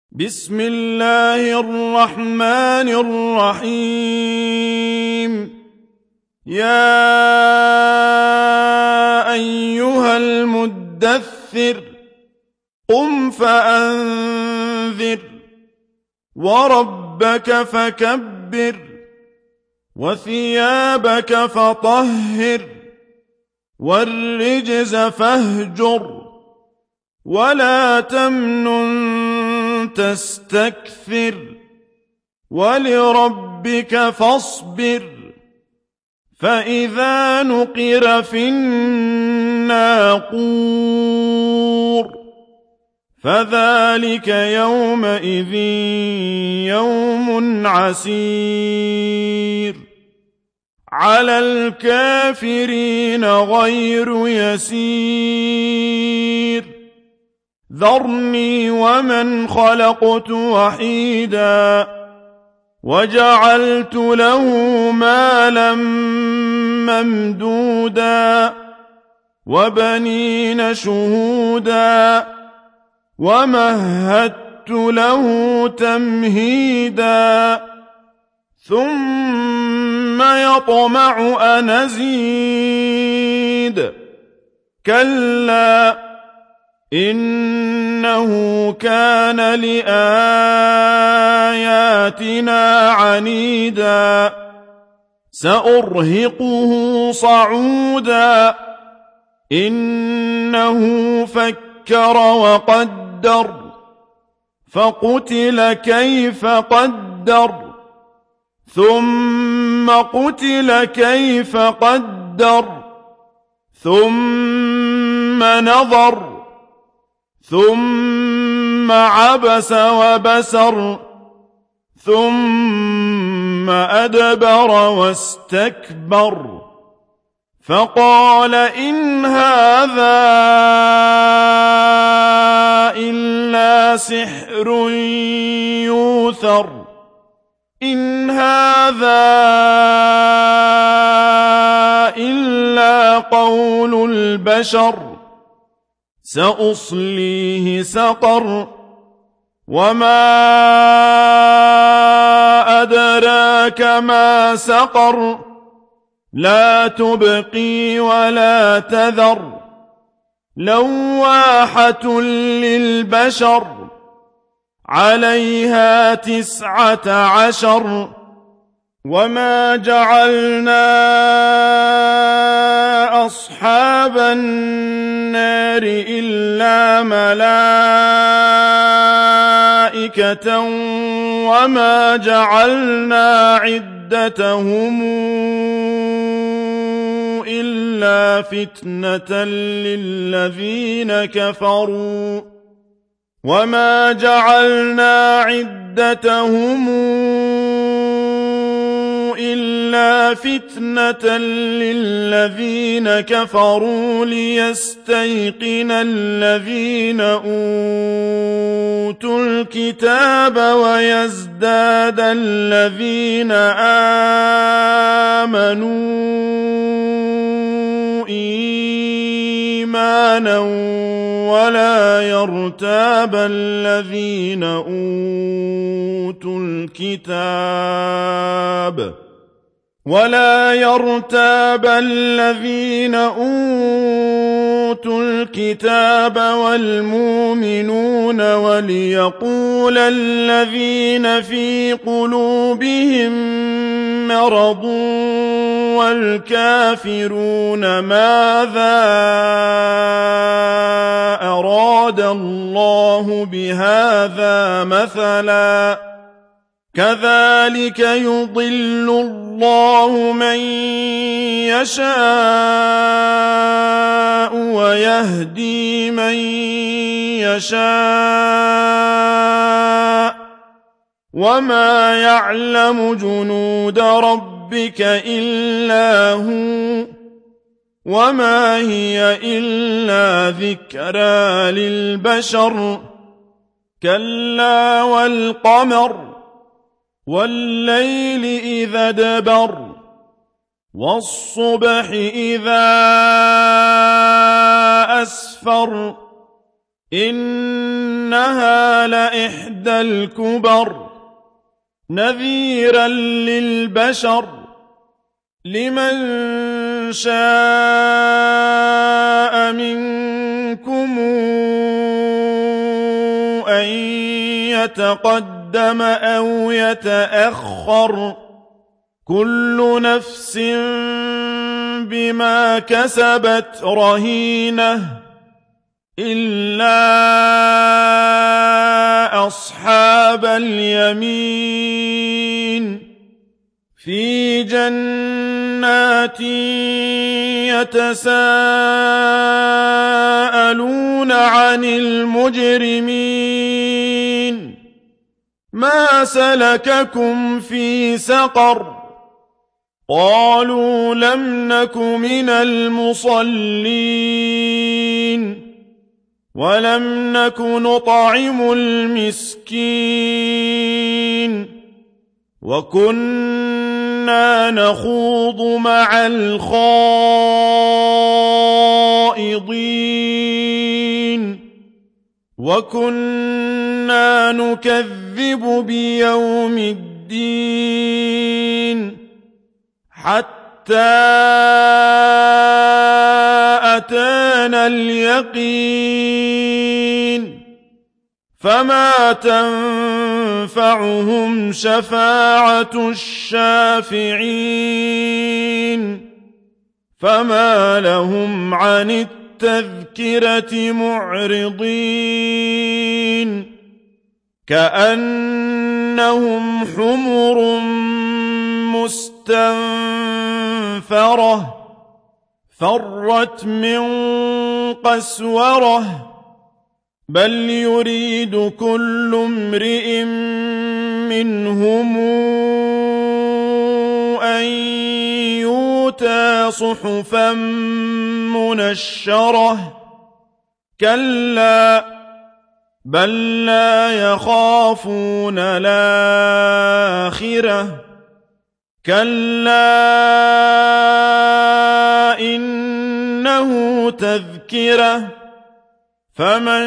بسم الله الرحمن الرحيم. يا أيها المدثر قم فأنذر وربك فكبر وثيابك فطهر والرجز فاهجر ولا تمنن تستكثر ولربك فاصبر فإذا نقر في الناقور فذلك يومئذ يوم عسير على الكافرين غير يسير ذرني ومن خلقت وحيدا وجعلت له مالا ممدودا وبنين شهودا ومهدت له تمهيدا ثم يطمع أن أزيد كلا إنه كان لآياتنا عنيدا سأرهقه صعودا إنه فكر وقدر فقتل كيف قدر ثم قتل كيف قدر ثم نظر ثم عبس وبسر ثم أدبر واستكبر فقال إن هذا إلا سحر يوثر إن هذا إلا قول البشر سأصليه سقر وما أدراك ما سقر لا تبقي ولا تذر لواحة للبشر عليها 19 وما جعلنا أصحاب النار إلا ملائكة وما جعلنا عدتهم إلا فتنة للذين كفروا وما جعلنا عدتهم إلا فتنة للذين كفروا ليستيقن الذين أوتوا الكتاب ويزداد الذين آمنوا إيمانا ولا يرتاب الذين أوتوا الكتاب والمؤمنون وليقول الذين في قلوبهم مرض والكافرون ماذا أراد الله بهذا مثلا كذلك يضل الله من يشاء ويهدي من يشاء وما يعلم جنود ربك إلا هو وما هي إلا ذكرى للبشر كلا والقمر والليل إذا دبر والصبح إذا أسفر إنها لإحدى أشد الكبر نذيرا للبشر لمن شاء منكم أن يتقدم أو يتأخر كل نفس بما كسبت رهينة إلا أصحاب اليمين في جنات يتساءلون عن المجرمين ما سلككم في سقر قالوا لم نك من المصلين ولم نك نطعم المسكين وكنا نخوض مع الخائضين وكنا نكذب بيوم الدين حتى أتانا اليقين فما تنفعهم شفاعة الشافعين فما لهم عن التذكرة معرضين كأنهم حمر مستنفرة فرت من قسورة بل يريد كل امرئ منهم أن يؤتى صحفا منشرة كلا بل لا يخافون الآخرة كلا إنه تذكرة فمن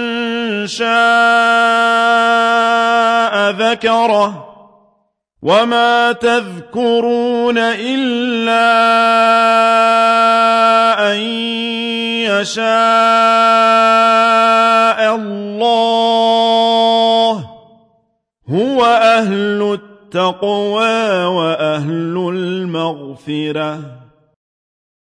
شاء ذكره وما تذكرون إلا أن يشاء الله هو أهل التقوى وأهل المغفرة